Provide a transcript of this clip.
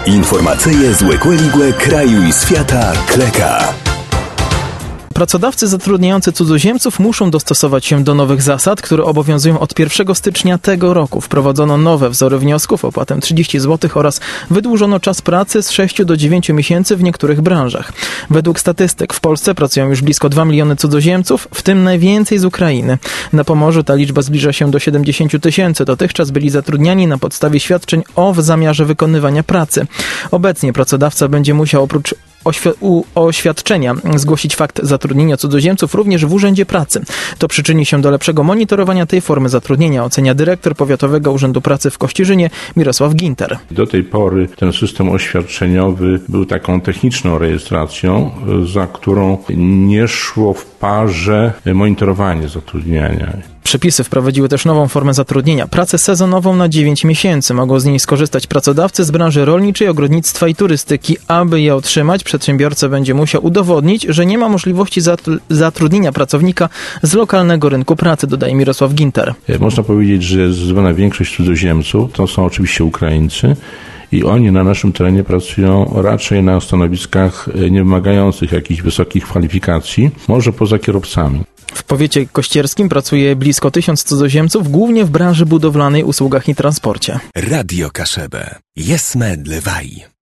Informacyje z Łekłe kraju i świata Kleka. Pracodawcy zatrudniający cudzoziemców muszą dostosować się do nowych zasad, które obowiązują od 1 stycznia tego roku. Wprowadzono nowe wzory wniosków, opłatę 30 zł oraz wydłużono czas pracy z 6 do 9 miesięcy w niektórych branżach. Według statystyk w Polsce pracują już blisko 2 miliony cudzoziemców, w tym najwięcej z Ukrainy. Na Pomorzu ta liczba zbliża się do 70 000. Dotychczas byli zatrudniani na podstawie świadczeń o zamiarze wykonywania pracy. Obecnie pracodawca będzie musiał oprócz oświadczenia zgłosić fakt zatrudnienia cudzoziemców również w Urzędzie Pracy. To przyczyni się do lepszego monitorowania tej formy zatrudnienia, ocenia dyrektor Powiatowego Urzędu Pracy w Kościerzynie Mirosław Ginter. Do tej pory ten system oświadczeniowy był taką techniczną rejestracją, za którą nie szło w parze monitorowanie zatrudniania. Przepisy wprowadziły też nową formę zatrudnienia, pracę sezonową na 9 miesięcy. Mogą z niej skorzystać pracodawcy z branży rolniczej, ogrodnictwa i turystyki. Aby je otrzymać, przedsiębiorca będzie musiał udowodnić, że nie ma możliwości zatrudnienia pracownika z lokalnego rynku pracy, dodaje Mirosław Ginter. Można powiedzieć, że zdecydowana większość cudzoziemców to są oczywiście Ukraińcy. I oni na naszym terenie pracują raczej na stanowiskach nie wymagających jakichś wysokich kwalifikacji, może poza kierowcami. W powiecie kościerskim pracuje blisko 1000 cudzoziemców, głównie w branży budowlanej, usługach i transporcie. Radio Kaszebę. Jesme dlewaj.